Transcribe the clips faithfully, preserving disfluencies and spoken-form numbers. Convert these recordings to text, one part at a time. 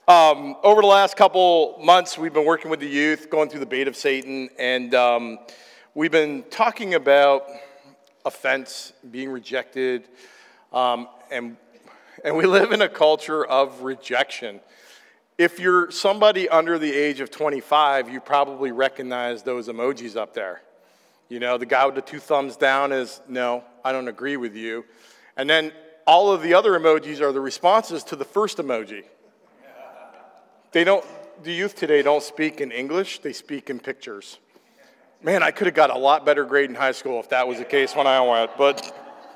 Um, over the last couple months, we've been working with the youth, going through the bait of Satan, and um, we've been talking about offense, being rejected, um, and and we live in a culture of rejection. If you're somebody under the age of twenty-five, you probably recognize those emojis up there. You know, the guy with the two thumbs down is, no, I don't agree with you. And then all of the other emojis are the responses to the first emoji. They don't, the youth today don't speak in English, they speak in pictures. Man, I could have got a lot better grade in high school if that was the case when I went. But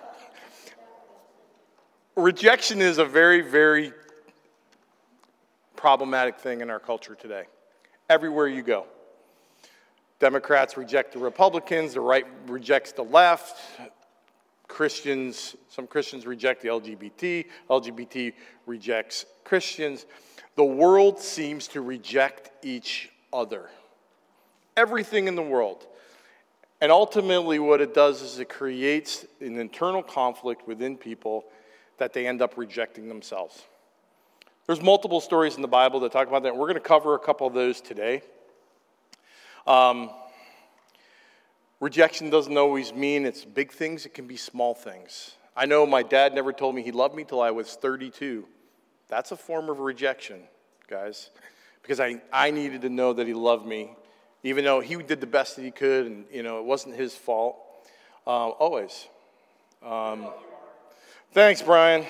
rejection is a very, very problematic thing in our culture today. Everywhere you go. Democrats reject the Republicans, the right rejects the left, Christians, some Christians reject the L G B T, L G B T rejects Christians. The world seems to reject each other. Everything in the world. And ultimately what it does is it creates an internal conflict within people that they end up rejecting themselves. There's multiple stories in the Bible that talk about that. We're going to cover a couple of those today. Um, rejection doesn't always mean it's big things. It can be small things. I know my dad never told me he loved me till I was thirty-two. That's a form of rejection, guys, because I, I needed to know that he loved me, even though he did the best that he could, and you know it wasn't his fault. Uh, always. Um, thanks, Brian.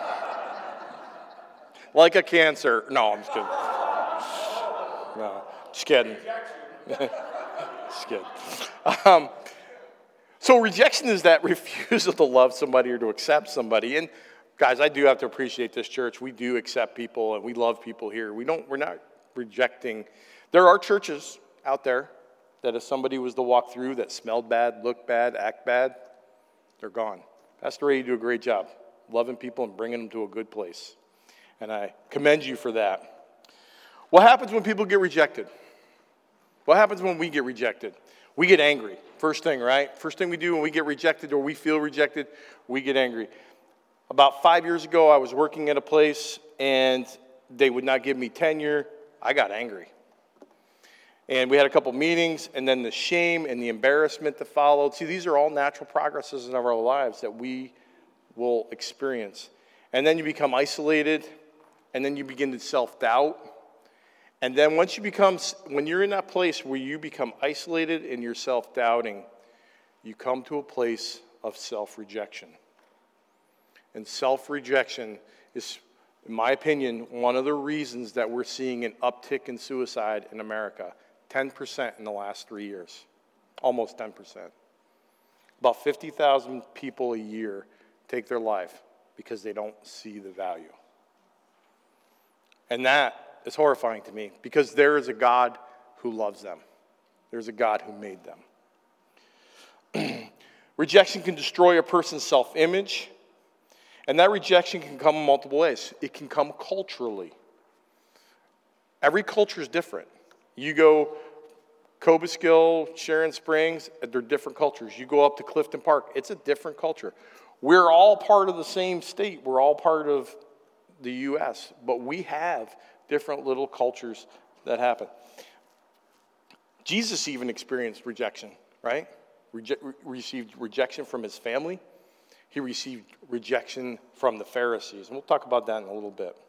Like a cancer. No, I'm just kidding. No, just kidding. Just kidding. Um, so rejection is that refusal to love somebody or to accept somebody. And guys, I do have to appreciate this church. We do accept people and we love people here. We don't, we're not rejecting. There are churches out there that if somebody was to walk through that smelled bad, looked bad, act bad, they're gone. Pastor Ray, you do a great job loving people and bringing them to a good place. And I commend you for that. What happens when people get rejected? What happens when we get rejected? We get angry. First thing, right? First thing we do when we get rejected or we feel rejected, we get angry. About five years ago, I was working at a place, and they would not give me tenure. I got angry. And we had a couple meetings, and then the shame and the embarrassment that followed. See, these are all natural progresses in our lives that we will experience. And then you become isolated, and then you begin to self-doubt. And then once you become, when you're in that place where you become isolated and you're self-doubting, you come to a place of self-rejection. And self-rejection is, in my opinion, one of the reasons that we're seeing an uptick in suicide in America. ten percent in the last three years. Almost ten percent. About fifty thousand people a year take their life because they don't see the value. And that is horrifying to me because there is a God who loves them. There's a God who made them. Rejection can destroy a person's self-image. And that rejection can come in multiple ways. It can come culturally. Every culture is different. You go Cobuskill, Sharon Springs, they're different cultures. You go up to Clifton Park, it's a different culture. We're all part of the same state. We're all part of the U S, but we have different little cultures that happen. Jesus even experienced rejection, right? Reje- received rejection from his family. He received rejection from the Pharisees. And we'll talk about that in a little bit.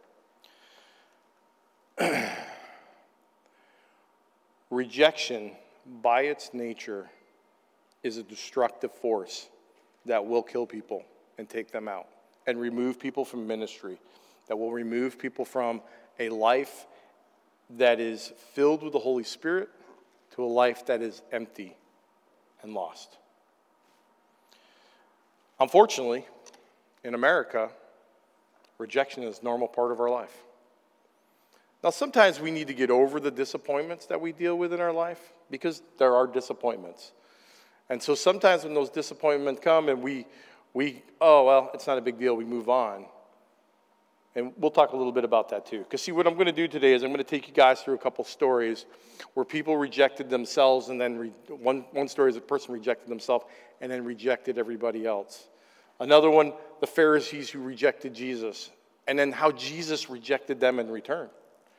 Rejection, by its nature, is a destructive force that will kill people and take them out and remove people from ministry, that will remove people from a life that is filled with the Holy Spirit to a life that is empty and lost. Unfortunately, in America, rejection is a normal part of our life. Now, sometimes we need to get over the disappointments that we deal with in our life because there are disappointments. And so sometimes when those disappointments come and we, we oh, well, it's not a big deal, we move on. And we'll talk a little bit about that too. Because see, what I'm going to do today is I'm going to take you guys through a couple stories where people rejected themselves and then re- one, one story is a person rejected themselves and then rejected everybody else. Another one, the Pharisees who rejected Jesus, and then how Jesus rejected them in return.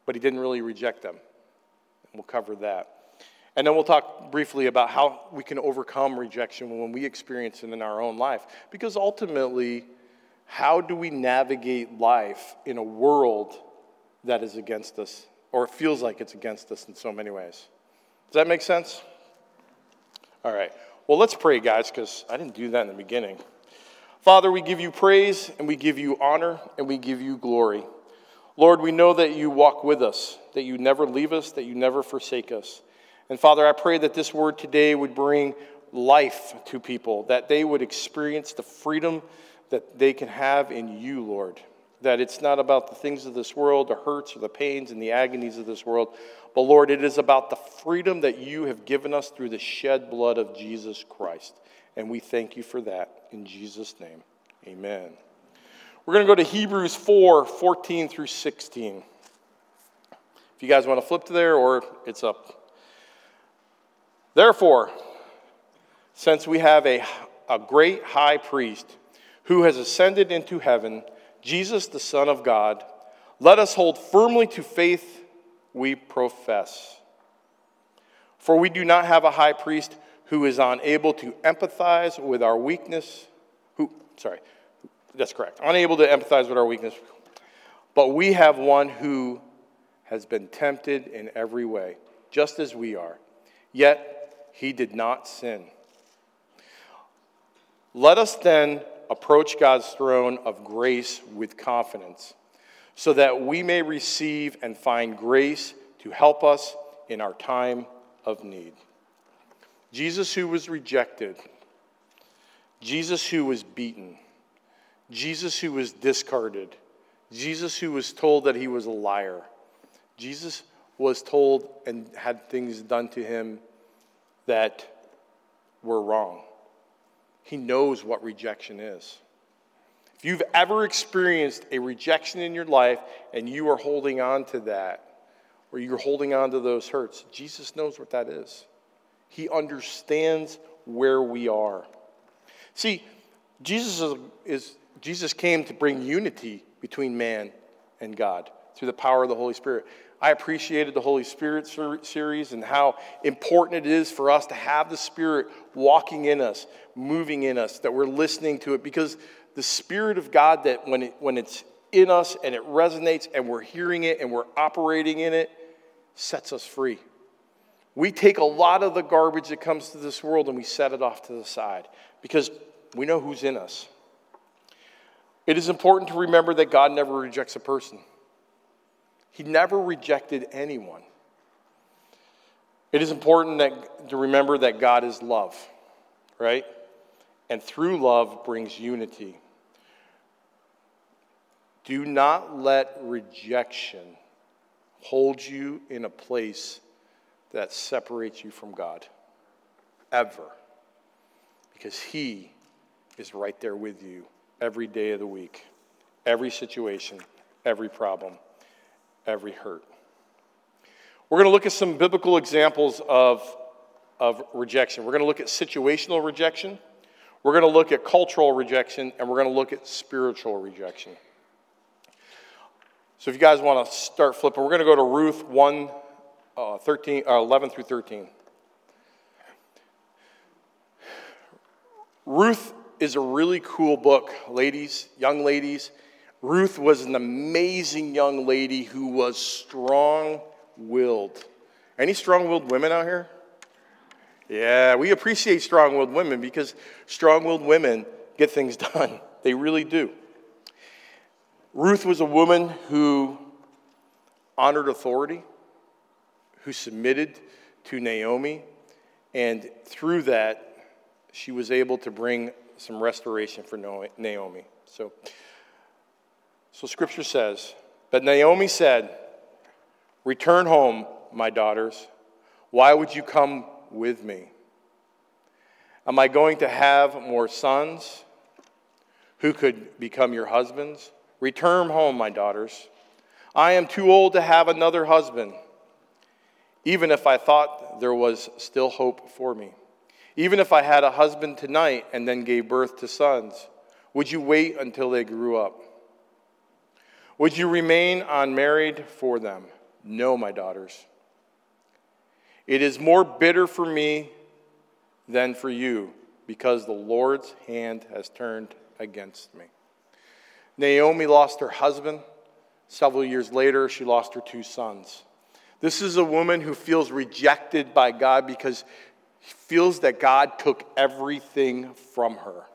but he didn't really reject them. And we'll cover that. And then we'll talk briefly about how we can overcome rejection when we experience it in our own life. Because ultimately, how do we navigate life in a world that is against us, or it feels like it's against us in so many ways? Does that make sense? All right. Well, let's pray, guys, because I didn't do that in the beginning. Father, we give you praise, and we give you honor, and we give you glory. Lord, we know that you walk with us, that you never leave us, that you never forsake us. And Father, I pray that this word today would bring life to people, that they would experience the freedom that they can have in you, Lord. That it's not about the things of this world, the hurts or the pains and the agonies of this world, but Lord, it is about the freedom that you have given us through the shed blood of Jesus Christ. And we thank you for that in Jesus' name. Amen. We're going to go to Hebrews four, fourteen through sixteen. If you guys want to flip to there, or it's up. Therefore, since we have a, a great high priest who has ascended into heaven, Jesus, the Son of God, let us hold firmly to faith we profess. For we do not have a high priest who is unable to empathize with our weakness. Who, sorry, that's correct. Unable to empathize with our weakness. But we have one who has been tempted in every way, just as we are. Yet he did not sin. Let us then approach God's throne of grace with confidence, so that we may receive and find grace to help us in our time of need. Jesus who was rejected, Jesus who was beaten, Jesus who was discarded, Jesus who was told that he was a liar, Jesus was told and had things done to him that were wrong. He knows what rejection is. If you've ever experienced a rejection in your life and you are holding on to that, or you're holding on to those hurts, Jesus knows what that is. He understands where we are. See, Jesus is, is Jesus came to bring unity between man and God through the power of the Holy Spirit. I appreciated the Holy Spirit series and how important it is for us to have the Spirit walking in us, moving in us, that we're listening to it, because the Spirit of God, that when it, when it's in us and it resonates and we're hearing it and we're operating in it, sets us free. We take a lot of the garbage that comes to this world and we set it off to the side because we know who's in us. It is important to remember that God never rejects a person. He never rejected anyone. It is important that, to remember that God is love, right? And through love brings unity. Do not let rejection hold you in a place that separates you from God, ever. Because he is right there with you every day of the week, every situation, every problem, every hurt. We're going to look at some biblical examples of, of rejection. We're going to look at situational rejection. We're going to look at cultural rejection, and we're going to look at spiritual rejection. So if you guys want to start flipping, we're going to go to Ruth one, uh, thirteen, uh, eleven through thirteen. Ruth is a really cool book, ladies, young ladies. Ruth was an amazing young lady who was strong-willed. Any strong-willed women out here? Yeah, we appreciate strong-willed women because strong-willed women get things done. They really do. Ruth was a woman who honored authority, who submitted to Naomi, and through that, she was able to bring some restoration for Naomi. So, so Scripture says, but Naomi said, return home, my daughters. Why would you come with me? Am I going to have more sons who could become your husbands? Return home, my daughters. I am too old to have another husband, even if I thought there was still hope for me. Even if I had a husband tonight and then gave birth to sons, would you wait until they grew up? Would you remain unmarried for them? No, my daughters. It is more bitter for me than for you, because the Lord's hand has turned against me. Naomi lost her husband. Several years later, she lost her two sons. This is a woman who feels rejected by God because she feels that God took everything from her.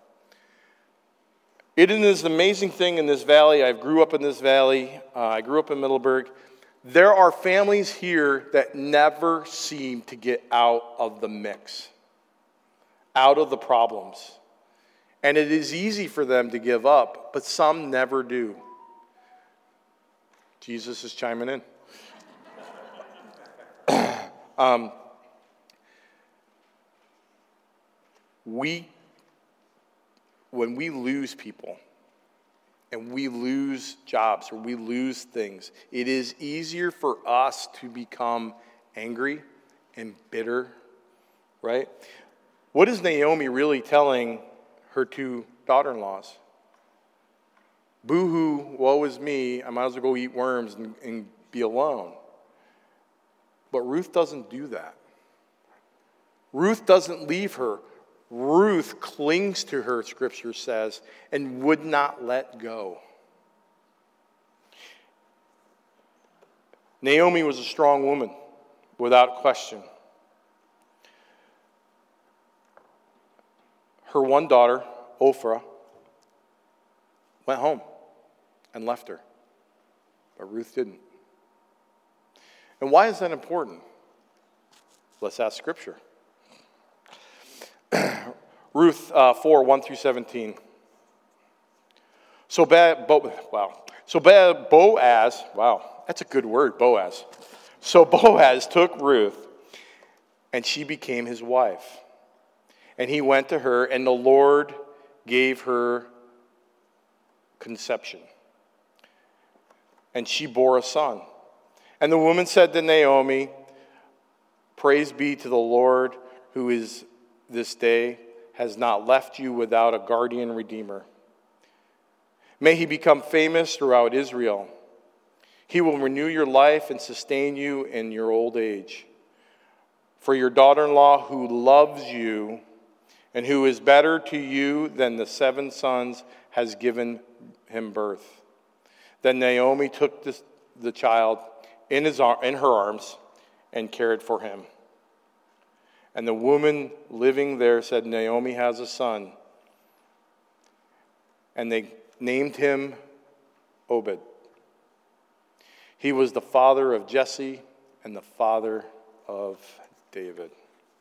It is an amazing thing in this valley. I grew up in this valley. Uh, I grew up in Middleburg. There are families here that never seem to get out of the mix, out of the problems. And it is easy for them to give up, but some never do. Jesus is chiming in. um, we, when we lose people, and we lose jobs, or we lose things, it is easier for us to become angry and bitter, right? What is Naomi really telling her two daughter-in-laws? Boo-hoo, woe is me, I might as well go eat worms and, and be alone. But Ruth doesn't do that. Ruth doesn't leave her. Ruth clings to her, Scripture says, and would not let go. Naomi was a strong woman, without question. Her one daughter, Ophrah, went home and left her, but Ruth didn't. And why is that important? Let's ask Scripture. Ruth uh, four, one through seventeen. So Bo, Bo, wow. So Bo, Boaz, wow, that's a good word, Boaz. So Boaz took Ruth, and she became his wife. And he went to her, and the Lord gave her conception. And she bore a son. And the woman said to Naomi, "Praise be to the Lord, who is this day has not left you without a guardian redeemer. May he become famous throughout Israel. He will renew your life and sustain you in your old age. For your daughter-in-law who loves you and who is better to you than the seven sons has given him birth." Then Naomi took this, the child in, his, in her arms and cared for him. And the woman living there said, "Naomi has a son." And they named him Obed. He was the father of Jesse and the father of David.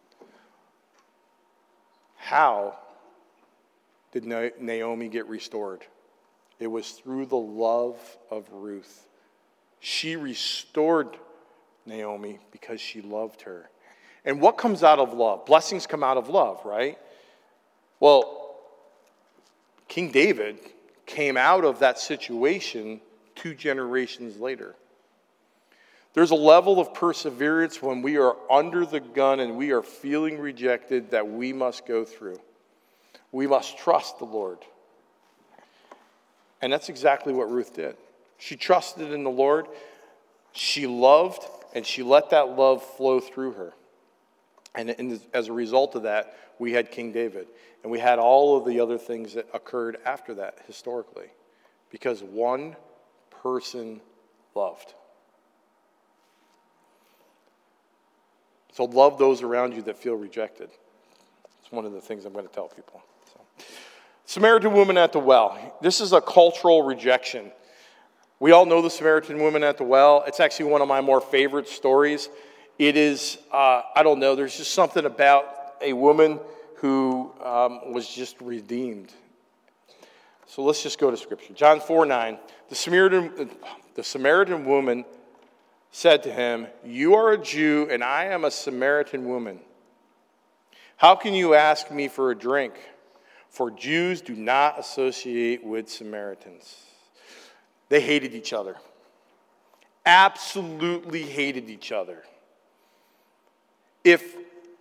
How did Naomi get restored? It was through the love of Ruth. She restored Naomi because she loved her. And what comes out of love? Blessings come out of love, right? Well, King David came out of that situation two generations later. There's a level of perseverance when we are under the gun and we are feeling rejected that we must go through. We must trust the Lord. And that's exactly what Ruth did. She trusted in the Lord. She loved, and she let that love flow through her. And as a result of that, we had King David. And we had all of the other things that occurred after that historically. Because one person loved. So love those around you that feel rejected. It's one of the things I'm going to tell people. So. Samaritan woman at the well. This is a cultural rejection. We all know the Samaritan woman at the well. It's actually one of my more favorite stories. It is, uh, I don't know, there's just something about a woman who um, was just redeemed. So let's just go to Scripture. John four nine. The Samaritan, the Samaritan woman said to him, "You are a Jew, and I am a Samaritan woman. How can you ask me for a drink? For Jews do not associate with Samaritans." They hated each other. Absolutely hated each other. If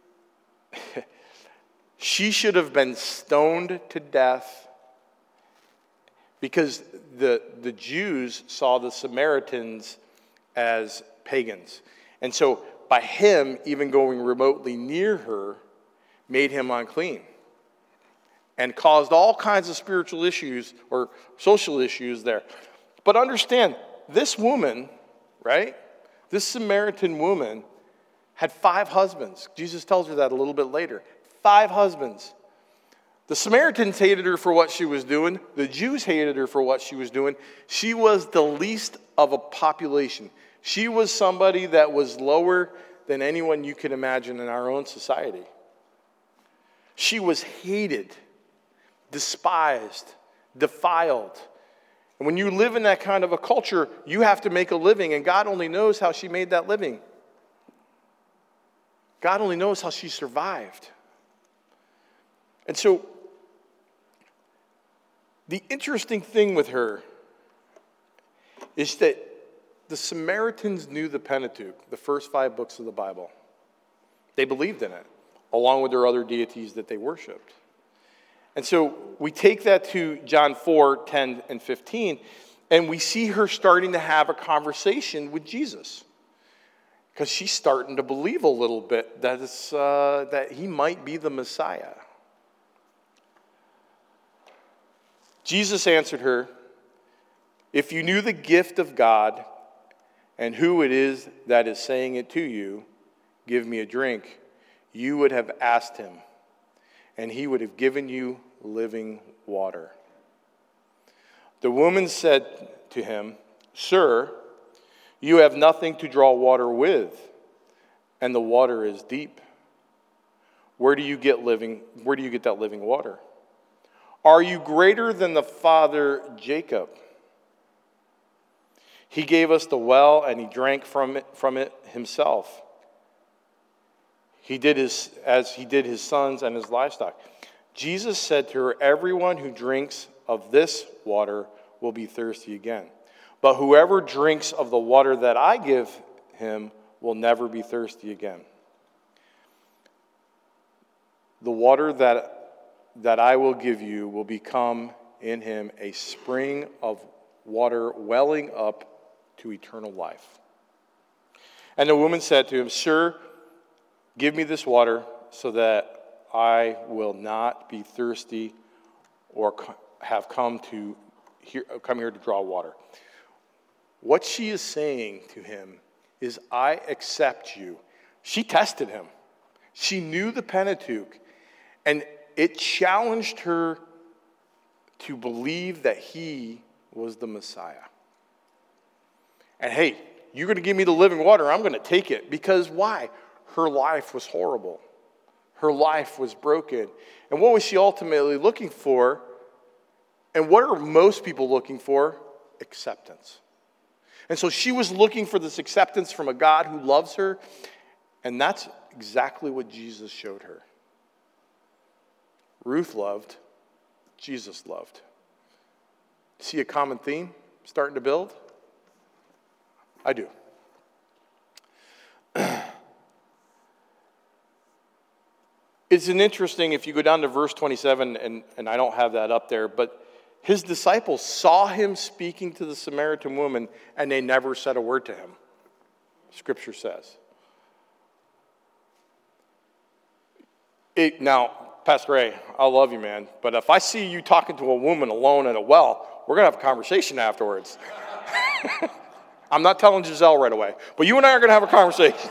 she should have been stoned to death because the, the Jews saw the Samaritans as pagans. And so by him even going remotely near her made him unclean and caused all kinds of spiritual issues or social issues there. But understand, this woman, right, this Samaritan woman had five husbands. Jesus tells her that a little bit later. Five husbands. The Samaritans hated her for what she was doing. The Jews hated her for what she was doing. She was the least of a population. She was somebody that was lower than anyone you can imagine in our own society. She was hated, despised, defiled. And when you live in that kind of a culture, you have to make a living, and God only knows how she made that living. God only knows how she survived. And so, the interesting thing with her is that the Samaritans knew the Pentateuch, the first five books of the Bible. They believed in it, along with their other deities that they worshipped. And so we take that to John four, ten, and fifteen, and we see her starting to have a conversation with Jesus. Because she's starting to believe a little bit that, it's, uh, that he might be the Messiah. Jesus answered her, "If you knew the gift of God and who it is that is saying it to you, 'Give me a drink,' you would have asked him, and he would have given you living water." The woman said to him, "Sir, you have nothing to draw water with, and the water is deep. Where do you get living, where do you get that living water? Are you greater than the father Jacob? He gave us the well, and he drank from it, from it himself. He did his, as he did his sons and his livestock." Jesus said to her, "Everyone who drinks of this water will be thirsty again. But whoever drinks of the water that I give him will never be thirsty again. The water that that I will give you will become in him a spring of water welling up to eternal life." And the woman said to him, "Sir, give me this water so that I will not be thirsty or have come to here, come here to draw water." What she is saying to him is, "I accept you." She tested him. She knew the Pentateuch, and it challenged her to believe that he was the Messiah. And hey, you're going to give me the living water, I'm going to take it. Because why? Her life was horrible. Her life was broken. And what was she ultimately looking for? And what are most people looking for? Acceptance. And so she was looking for this acceptance from a God who loves her. And that's exactly what Jesus showed her. Ruth loved, Jesus loved. See a common theme starting to build? I do. It's an interesting, if you go down to verse twenty-seven, and, and I don't have that up there, but his disciples saw him speaking to the Samaritan woman, and they never said a word to him, Scripture says. It, now, Pastor Ray, I love you, man, but if I see you talking to a woman alone at a well, we're going to have a conversation afterwards. I'm not telling Giselle right away, but you and I are going to have a conversation.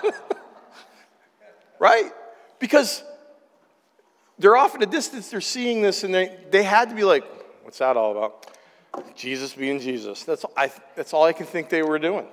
Right? Because they're off at a distance, they're seeing this, and they, they had to be like, what's that all about? Jesus being Jesus. That's, I, that's all I can think they were doing.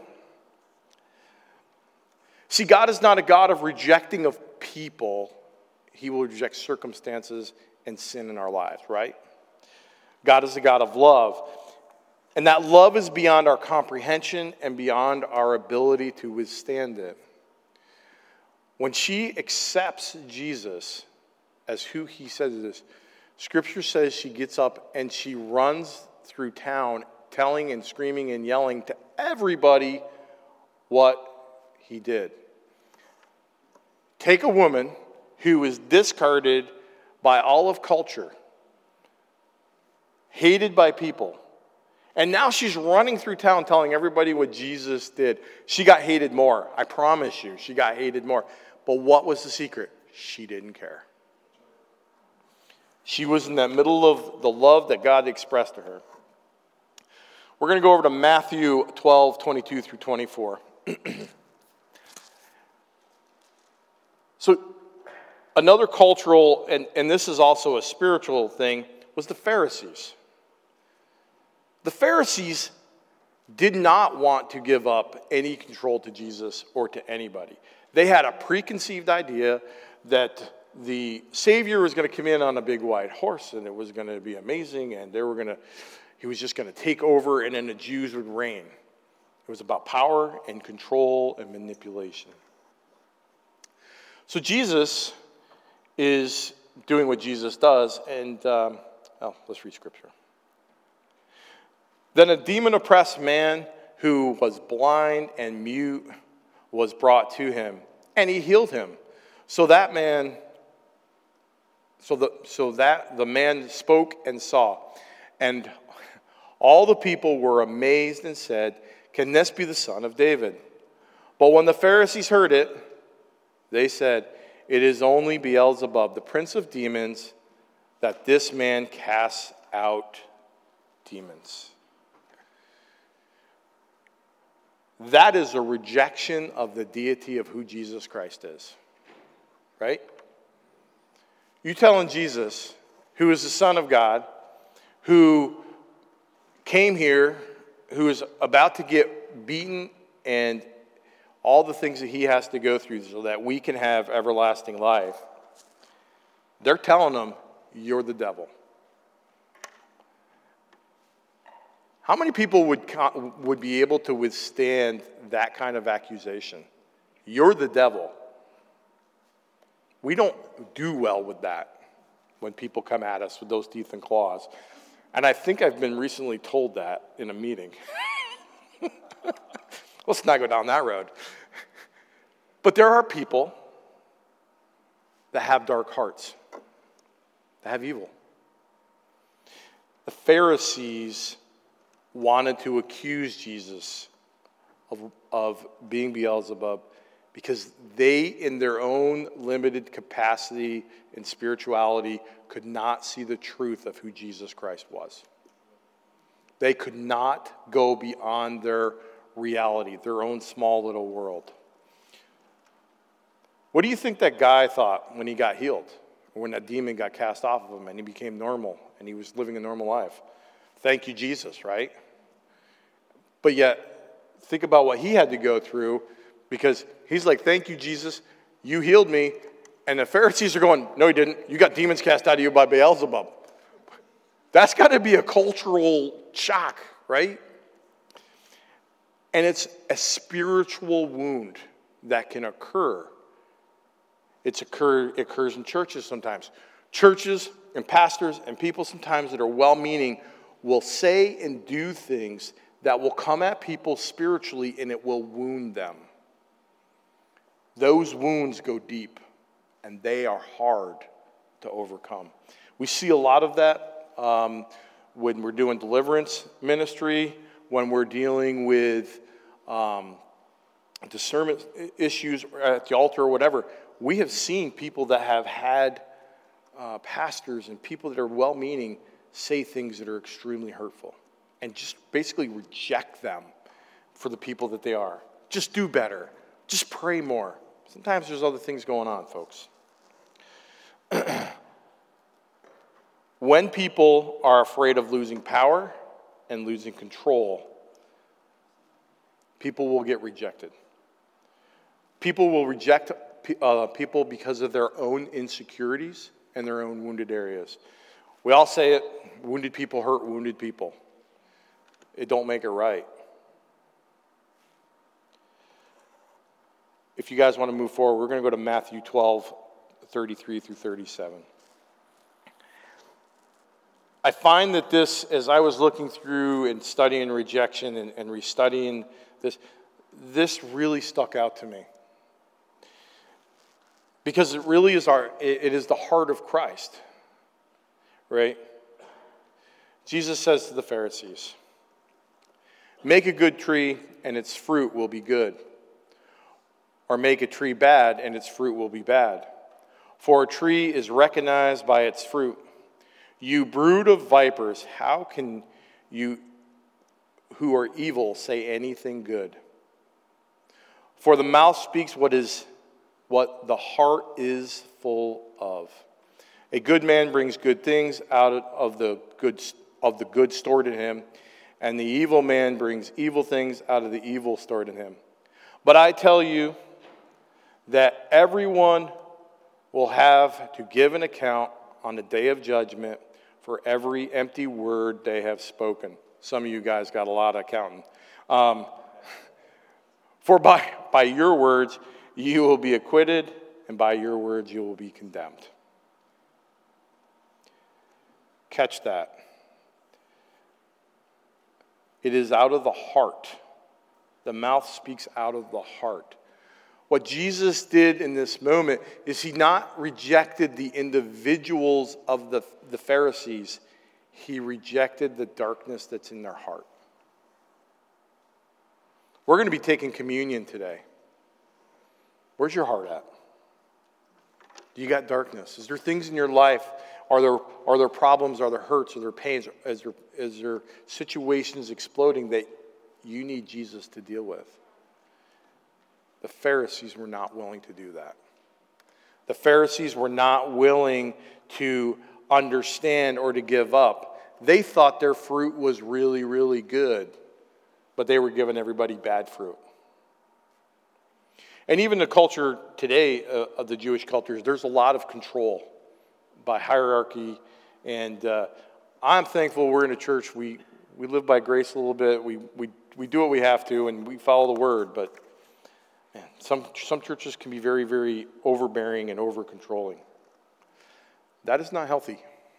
See, God is not a God of rejecting of people. He will reject circumstances and sin in our lives, right? God is a God of love. And that love is beyond our comprehension and beyond our ability to withstand it. When she accepts Jesus as who he says it is, Scripture says she gets up and she runs through town telling and screaming and yelling to everybody what he did. Take a woman who is discarded by all of culture, hated by people, And now she's running through town telling everybody what Jesus did. She got hated more. I promise you, she got hated more. But what was the secret? She didn't care. She was in that middle of the love that God expressed to her. We're going to go over to Matthew twelve, twenty-two through twenty-four. So another cultural, and, and this is also a spiritual thing, was the Pharisees. The Pharisees did not want to give up any control to Jesus or to anybody. They had a preconceived idea that the Savior was going to come in on a big white horse, and it was going to be amazing, and they were going to, he was just going to take over, and then the Jews would reign. It was about power and control and manipulation. So Jesus is doing what Jesus does, and um, oh, let's read Scripture. Then a demon-oppressed man who was blind and mute was brought to him, and he healed him. So that man, so the so that the man spoke and saw, and all the people were amazed and said, "Can this be the son of David?" But when the Pharisees heard it, they said, "It is only Beelzebub, the prince of demons, that this man casts out demons." That is a rejection of the deity of who Jesus Christ is. Right? You telling Jesus, who is the Son of God, who came here, who is about to get beaten and all the things that he has to go through so that we can have everlasting life. They're telling him, you're the devil. How many people would, would be able to withstand that kind of accusation? You're the devil. We don't do well with that when people come at us with those teeth and claws. And I think I've been recently told that in a meeting. Let's not go down that road. But there are people that have dark hearts, that have evil. The Pharisees wanted to accuse Jesus of, of being Beelzebub because they, in their own limited capacity and spirituality, could not see the truth of who Jesus Christ was. They could not go beyond their reality, their own small little world. What do you think that guy thought when he got healed? Or when that demon got cast off of him and he became normal and he was living a normal life? Thank you, Jesus, right? But yet, think about what he had to go through, because he's like, thank you, Jesus, you healed me. And the Pharisees are going, no, he didn't. You got demons cast out of you by Beelzebub. That's got to be a cultural shock, right? And it's a spiritual wound that can occur. It's occur, it occurs in churches sometimes. Churches and pastors and people sometimes that are well-meaning will say and do things that will come at people spiritually and it will wound them. Those wounds go deep and they are hard to overcome. We see a lot of that um, when we're doing deliverance ministry, when we're dealing with um, discernment issues at the altar or whatever. We have seen people that have had uh, pastors and people that are well-meaning say things that are extremely hurtful and just basically reject them for the people that they are. Just do better. Just pray more. Sometimes there's other things going on, folks. When people are afraid of losing power and losing control, people will get rejected. People will reject uh, people because of their own insecurities and their own wounded areas. We all say it, wounded people hurt wounded people. It don't make it right. If you guys want to move forward, we're going to go to Matthew twelve, thirty-three through thirty-seven. I find that this, as I was looking through and studying rejection and, and restudying this, this really stuck out to me. Because it really is our, it, it is the heart of Christ, right? Jesus says to the Pharisees, Make a good tree, and its fruit will be good. Or make a tree bad, and its fruit will be bad. For a tree is recognized by its fruit. You brood of vipers, how can you who are evil say anything good? For the mouth speaks what is what the heart is full of. A good man brings good things out of the good of the good stored in him, and the evil man brings evil things out of the evil stored in him. But I tell you that everyone will have to give an account on the day of judgment for every empty word they have spoken. Some of you guys got a lot of accounting. Um, for by, by your words you will be acquitted, and by your words you will be condemned. Catch that. It is out of the heart. The mouth speaks out of the heart. What Jesus did in this moment is he not rejected the individuals of the, the Pharisees. He rejected the darkness that's in their heart. We're going to be taking communion today. Where's your heart at? Do you got darkness? Is there things in your life? Are there, are there problems? Are there hurts? Are there pains? Is there, is there situations exploding that you need Jesus to deal with? The Pharisees were not willing to do that. The Pharisees were not willing to understand or to give up. They thought their fruit was really, really good, but they were giving everybody bad fruit. And even the culture today uh, of the Jewish cultures, there's a lot of control by hierarchy. And uh, I'm thankful we're in a church. We, we live by grace a little bit. We, we, we do what we have to, and we follow the word, but Man, some, some churches can be very, very overbearing and over-controlling. That is not healthy.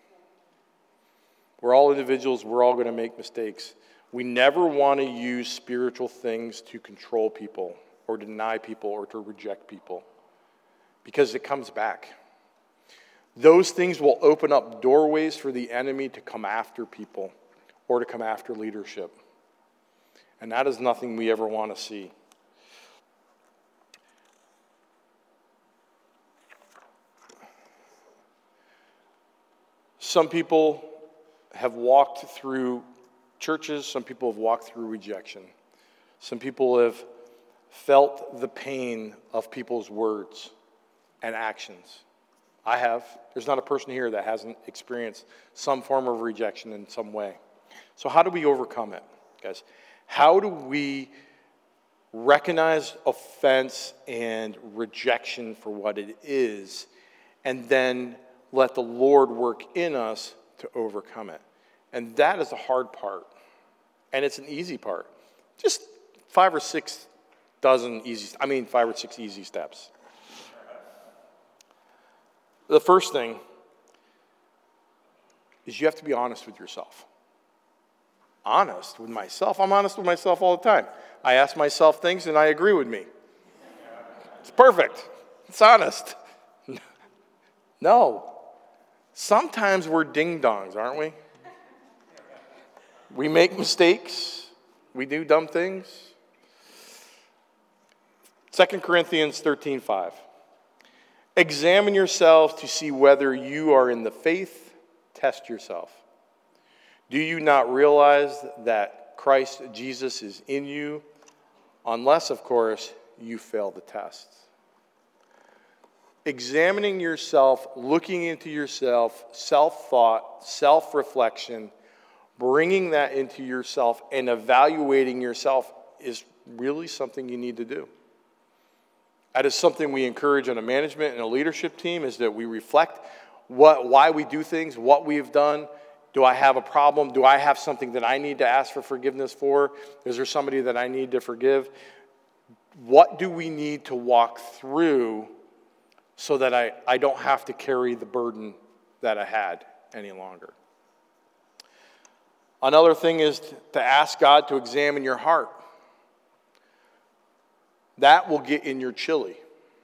We're all individuals. We're all going to make mistakes. We never want to use spiritual things to control people or deny people or to reject people because it comes back. Those things will open up doorways for the enemy to come after people or to come after leadership. And that is nothing we ever want to see. Some people have walked through churches. Some people have walked through rejection. Some people have felt the pain of people's words and actions. I have. There's not a person here that hasn't experienced some form of rejection in some way. So how do we overcome it, guys? How do we recognize offense and rejection for what it is, and then let the Lord work in us to overcome it? And that is the hard part. And it's an easy part. Just five or six dozen easy, I mean five or six easy steps. The first thing is you have to be honest with yourself. Honest with myself? I'm honest with myself all the time. I ask myself things and I agree with me. It's perfect. It's honest. No. Sometimes we're ding-dongs, aren't we? We make mistakes. We do dumb things. Second Corinthians thirteen five. Examine yourselves to see whether you are in the faith. Test yourself. Do you not realize that Christ Jesus is in you? Unless, of course, you fail the test. Examining yourself, looking into yourself, self-thought, self-reflection, bringing that into yourself and evaluating yourself is really something you need to do. That is something we encourage on a management and a leadership team, is that we reflect what, why we do things, what we've done. Do I have a problem? Do I have something that I need to ask for forgiveness for? Is there somebody that I need to forgive? What do we need to walk through so that I, I don't have to carry the burden that I had any longer? Another thing is to ask God to examine your heart. That will get in your chili.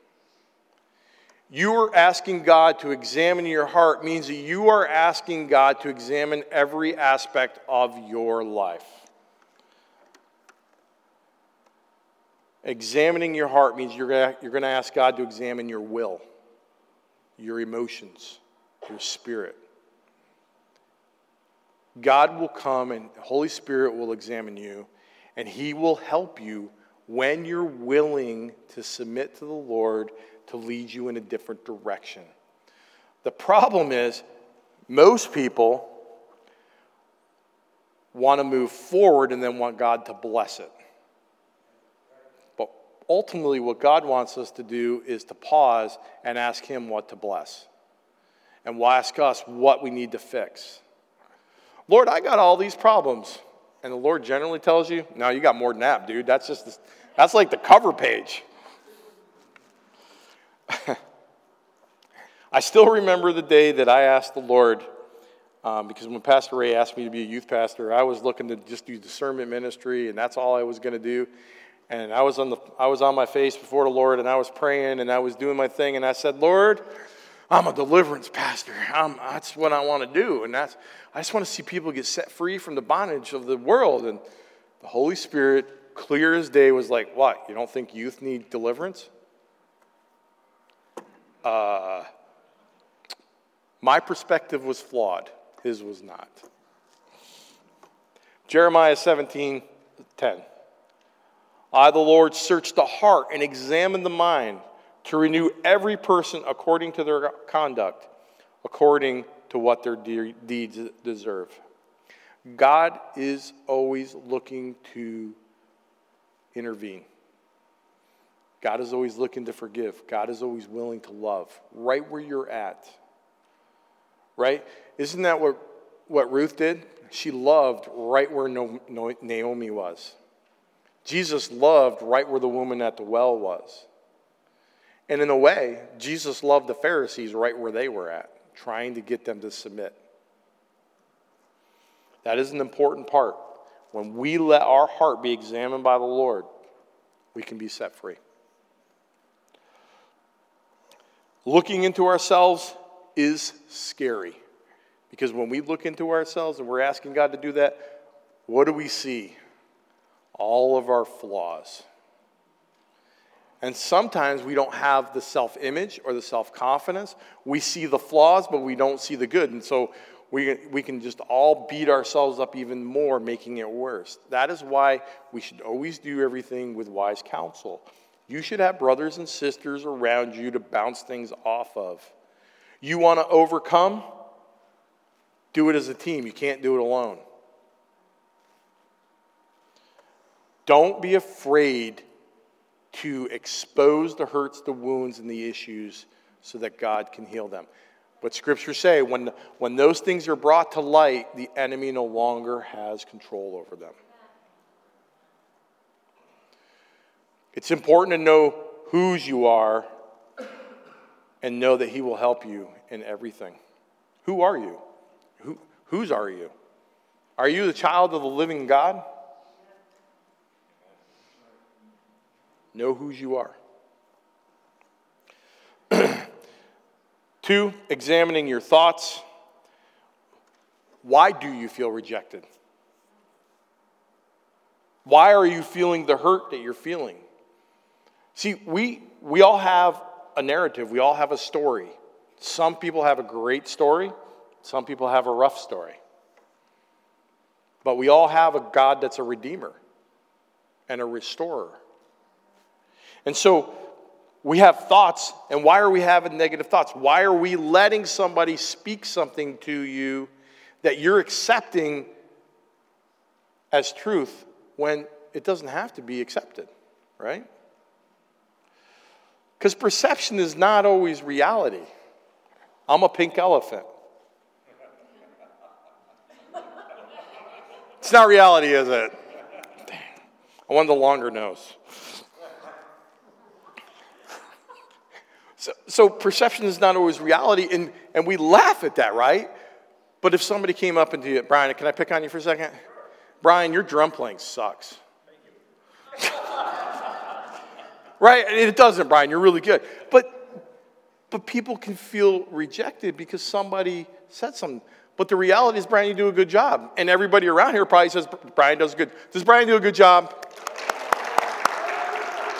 You are asking God to examine your heart means that you are asking God to examine every aspect of your life. Examining your heart means you're going you're going to ask God to examine your will, your emotions, your spirit. God will come and the Holy Spirit will examine you, and he will help you when you're willing to submit to the Lord to lead you in a different direction. The problem is, most people want to move forward and then want God to bless it. But ultimately, what God wants us to do is to pause and ask him what to bless. And we'll ask us what we need to fix. Lord, I got all these problems. And the Lord generally tells you, no, you got more than that, dude. That's just, the, that's like the cover page. I still remember the day that I asked the Lord, um, because when Pastor Ray asked me to be a youth pastor, I was looking to just do discernment ministry, and that's all I was going to do. And I was on the, I was on my face before the Lord, and I was praying, and I was doing my thing, and I said, Lord, I'm a deliverance pastor. I'm, that's what I want to do, and that's I just want to see people get set free from the bondage of the world. And the Holy Spirit, clear as day, was like, what, you don't think youth need deliverance? Uh, my perspective was flawed. His was not. Jeremiah seventeen ten. I, the Lord, search the heart and examine the mind to renew every person according to their conduct, according to what their de- deeds deserve. God is always looking to intervene. God is always looking to forgive. God is always willing to love, right where you're at. Right? Isn't that what, what Ruth did? She loved right where Naomi was. Jesus loved right where the woman at the well was. And in a way, Jesus loved the Pharisees right where they were at, trying to get them to submit. That is an important part. When we let our heart be examined by the Lord, we can be set free. Looking into ourselves is scary. Because when we look into ourselves and we're asking God to do that, what do we see? All of our flaws. And sometimes we don't have the self-image or the self-confidence. We see the flaws, but we don't see the good. And so we, we can just all beat ourselves up even more, making it worse. That is why we should always do everything with wise counsel. You should have brothers and sisters around you to bounce things off of. You want to overcome? Do it as a team. You can't do it alone. Don't be afraid to expose the hurts, the wounds, and the issues so that God can heal them. But scriptures say when, when those things are brought to light, the enemy no longer has control over them. It's important to know whose you are and know that he will help you in everything. Who are you? Who, whose are you? Are you the child of the living God? Know whose you are. Two, examining your thoughts. Why do you feel rejected? Why are you feeling the hurt that you're feeling? See, we we all have a narrative. We all have a story. Some people have a great story. Some people have a rough story. But we all have a God that's a redeemer and a restorer. And so we have thoughts, and why are we having negative thoughts? Why are we letting somebody speak something to you that you're accepting as truth when it doesn't have to be accepted, right? Because perception is not always reality. I'm a pink elephant. It's not reality, is it? Dang. I want the longer nose. So, so perception is not always reality, and, and we laugh at that, right? But if somebody came up and you, Brian, can I pick on you for a second? Brian, your drum playing sucks. Thank you. Right? It doesn't, Brian. You're really good. But, but people can feel rejected because somebody said something. But the reality is, Brian, you do a good job. And everybody around here probably says, Brian does good. Does Brian do a good job?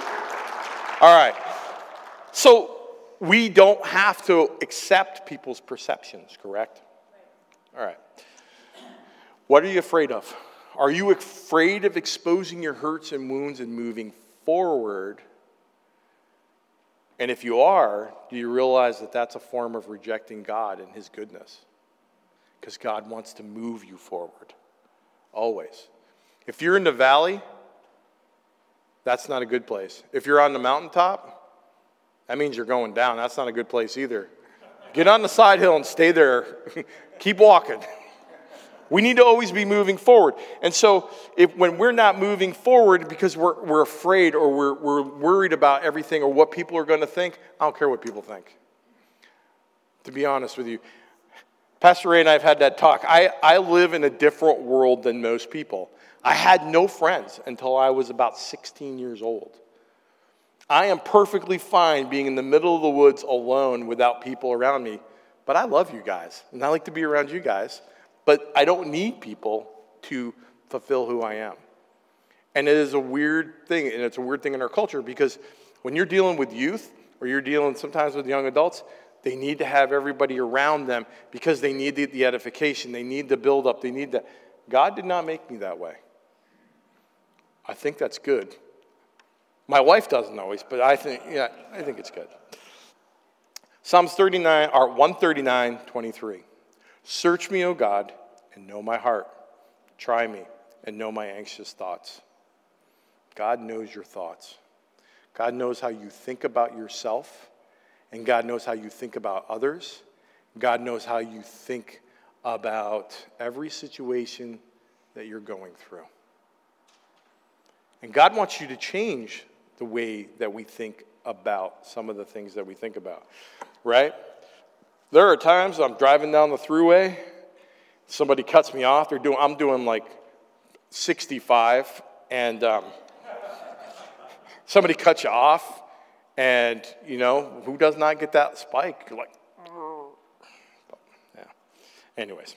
All right. So we don't have to accept people's perceptions, correct? All right. What are you afraid of? Are you afraid of exposing your hurts and wounds and moving forward? And if you are, do you realize that that's a form of rejecting God and his goodness? Because God wants to move you forward, always. If you're in the valley, that's not a good place. If you're on the mountaintop, that means you're going down. That's not a good place either. Get on the side hill and stay there. Keep walking. We need to always be moving forward. And so if when we're not moving forward because we're, we're afraid or we're, we're worried about everything or what people are going to think, I don't care what people think. To be honest with you, Pastor Ray and I have had that talk. I, I live in a different world than most people. I had no friends until I was about sixteen years old. I am perfectly fine being in the middle of the woods alone without people around me. But I love you guys, and I like to be around you guys. But I don't need people to fulfill who I am. And it is a weird thing, and it's a weird thing in our culture because when you're dealing with youth or you're dealing sometimes with young adults, they need to have everybody around them because they need the, the edification. They need the build-up. They need the... God did not make me that way. I think that's good. My wife doesn't always, but I think, yeah, I think it's good. Psalms thirty-nine, or one thirty-nine, twenty-three. Search me, O God, and know my heart. Try me and know my anxious thoughts. God knows your thoughts. God knows how you think about yourself, and God knows how you think about others. God knows how you think about every situation that you're going through. And God wants you to change the way that we think about some of the things that we think about, right? There are times I'm driving down the thruway, somebody cuts me off. They're doing, I'm doing like sixty-five, and um, somebody cuts you off, and you know who does not get that spike? You're like, oh. Yeah. Anyways,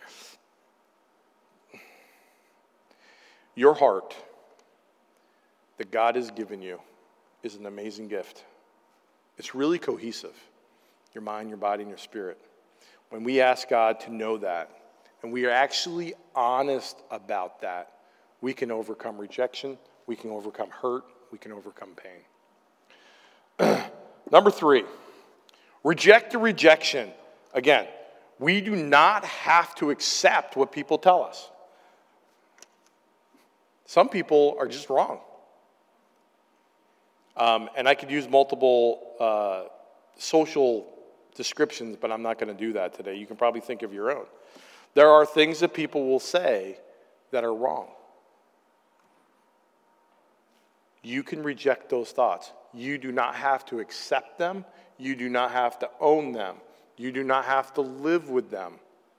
your heart that God has given you is an amazing gift. It's really cohesive. Your mind, your body, and your spirit. When we ask God to know that, and we are actually honest about that, we can overcome rejection, we can overcome hurt, we can overcome pain. Number three, reject the rejection. Again, we do not have to accept what people tell us. Some people are just wrong. Um, and I could use multiple uh, social descriptions, but I'm not going to do that today. You can probably think of your own. There are things that people will say that are wrong. You can reject those thoughts. You do not have to accept them. You do not have to own them. You do not have to live with them.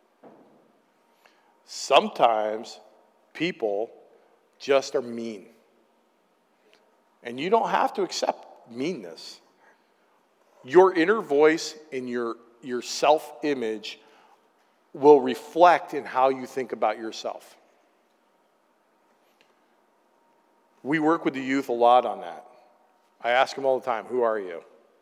Sometimes people just are mean. And you don't have to accept meanness. Your inner voice and your, your self-image will reflect in how you think about yourself. We work with the youth a lot on that. I ask them all the time, who are you?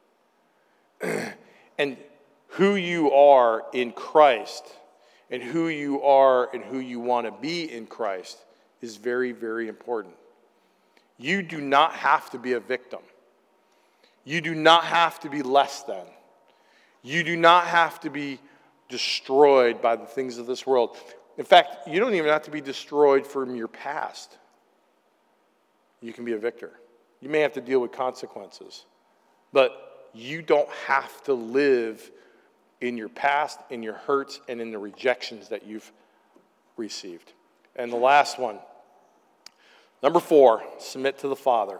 And who you are in Christ and who you are and who you want to be in Christ is very, very important. You do not have to be a victim. You do not have to be less than. You do not have to be destroyed by the things of this world. In fact, you don't even have to be destroyed from your past. You can be a victor. You may have to deal with consequences, but you don't have to live in your past, in your hurts, and in the rejections that you've received. And the last one, number four, submit to the Father.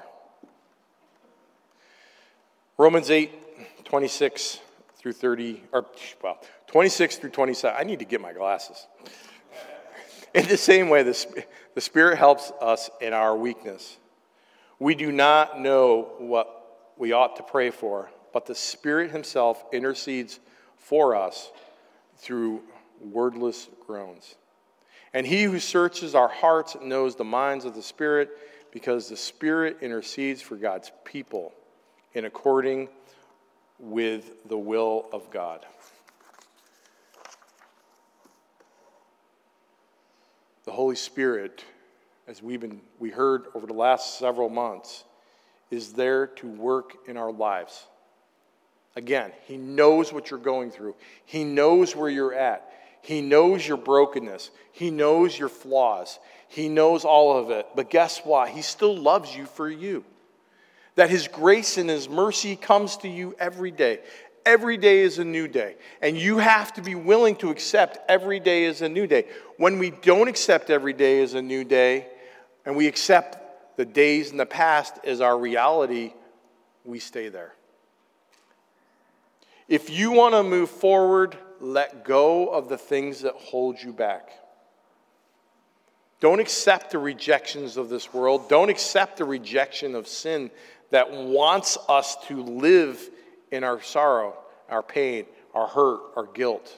Romans eight, twenty-six through thirty, or well, twenty-six through twenty-seven. I need to get my glasses. In the same way, the, the Spirit helps us in our weakness. We do not know what we ought to pray for, but the Spirit himself intercedes for us through wordless groans. And he who searches our hearts knows the minds of the Spirit, because the Spirit intercedes for God's people in according with the will of God. The Holy Spirit, as we've been we heard over the last several months, is there to work in our lives. Again, he knows what you're going through. He knows where you're at. He knows your brokenness. He knows your flaws. He knows all of it. But guess what? He still loves you for you. That his grace and his mercy comes to you every day. Every day is a new day. And you have to be willing to accept every day is a new day. When we don't accept every day as a new day, and we accept the days in the past as our reality, we stay there. If you want to move forward, let go of the things that hold you back. Don't accept the rejections of this world. Don't accept the rejection of sin that wants us to live in our sorrow, our pain, our hurt, our guilt.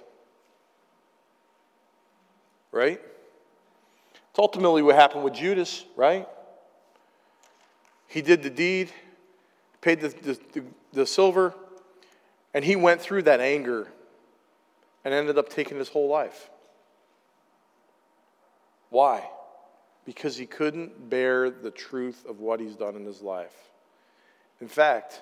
Right? It's ultimately what happened with Judas, right? He did the deed, paid the, the, the, the silver, and he went through that anger and ended up taking his whole life. Why? Because he couldn't bear the truth of what he's done in his life. In fact,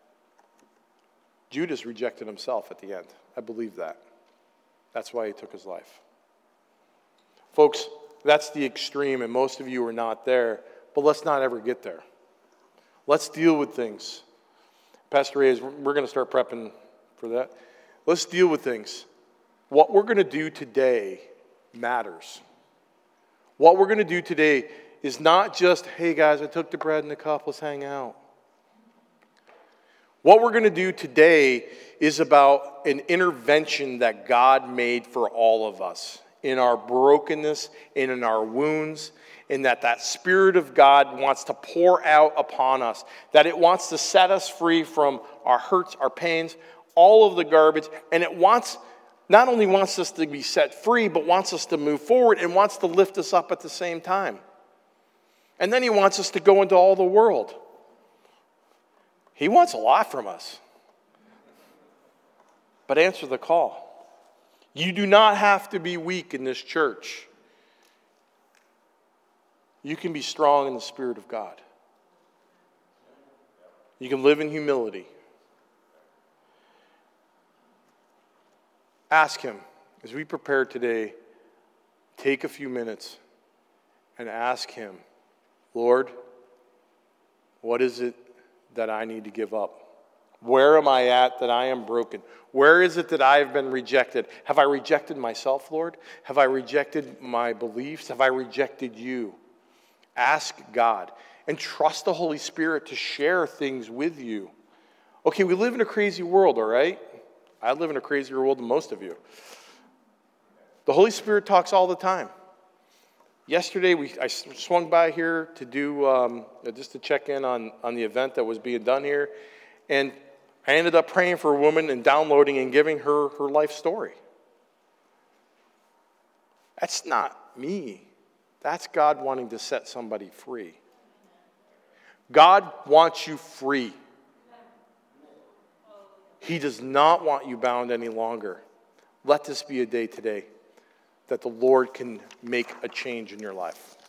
Judas rejected himself at the end. I believe that. That's why he took his life. Folks, that's the extreme, and most of you are not there, but let's not ever get there. Let's deal with things. Pastor Ray, we're going to start prepping for that. Let's deal with things. What we're going to do today matters. What we're going to do today is not just, hey guys, I took the bread and the cup, let's hang out. What we're going to do today is about an intervention that God made for all of us in our brokenness and in our wounds, and that that Spirit of God wants to pour out upon us, that it wants to set us free from our hurts, our pains, all of the garbage, and it wants, not only wants us to be set free, but wants us to move forward and wants to lift us up at the same time. And then he wants us to go into all the world. He wants a lot from us. But answer the call. You do not have to be weak in this church. You can be strong in the Spirit of God. You can live in humility. Ask him, as we prepare today, take a few minutes and ask him, Lord, what is it that I need to give up? Where am I at that I am broken? Where is it that I have been rejected? Have I rejected myself, Lord? Have I rejected my beliefs? Have I rejected you? Ask God and trust the Holy Spirit to share things with you. Okay, we live in a crazy world, all right? I live in a crazier world than most of you. The Holy Spirit talks all the time. Yesterday, we I swung by here to do um, just to check in on, on the event that was being done here, and I ended up praying for a woman and downloading and giving her her life story. That's not me. That's God wanting to set somebody free. God wants you free. He does not want you bound any longer. Let this be a day today that the Lord can make a change in your life.